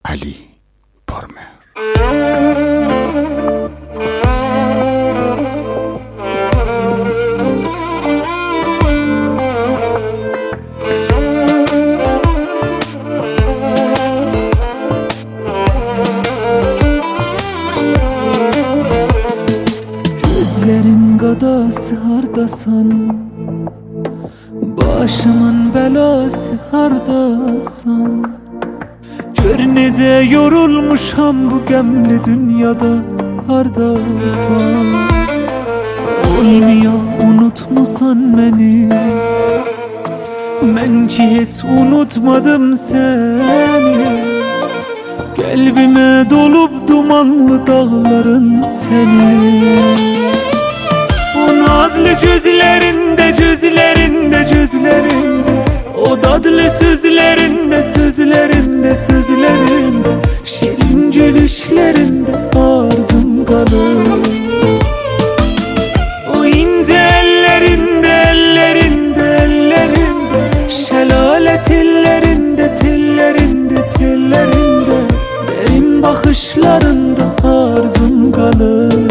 Ali Pormer. Gözlerin qadası hardasan, başımın belası hardasan. Gör necə yorulmuşam bu qəmli dünyadan hardasan. Olmuyor unutmusan məni, mən ki heç unutmadım səni. Qəlbimə dolub dumanlı dağların səni. O nazlı gözlərində, gözlərində, gözlərində, o dadlı sözlərində, sözlərində, sözlərində, şirin gülüşlərində arzum qalır. O incə əllərində, əllərində, əllərində, şəlalə tellərində, tellərində, tellərində, dərin baxışlarında arzum qalır.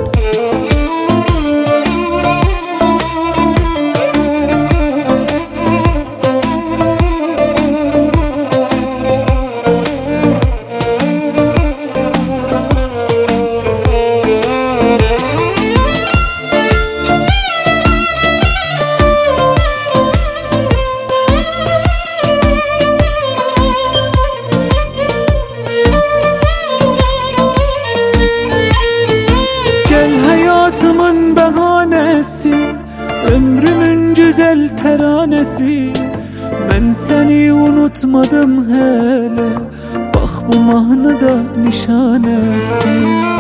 Hayatımın bahanesi, ömrümün güzel teranesi. Ben seni unutmadım hele, bak bu mahnıda nişanesi.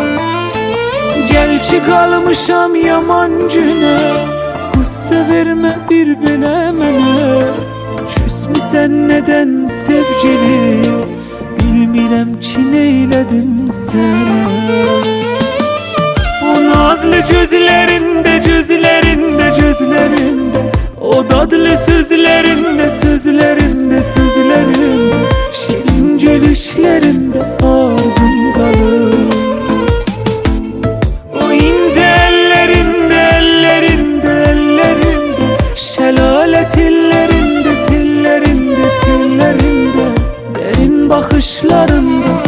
Gel ki kalmışam yaman güne, qüssə vermə bir belə mənə. Küsmüsən nədən sevgili, bilmirəm ki neylədim sənə. Nazlı gözlərində, gözlərində, gözlərində, o dadlı sözlərində, sözlərində, sözlərində, şirin gülüşlərində arzum qalır. O incə əllərində, əllərində, əllərində, şəlalə tellərində, tellərində, tellərində, dərin baxışlarında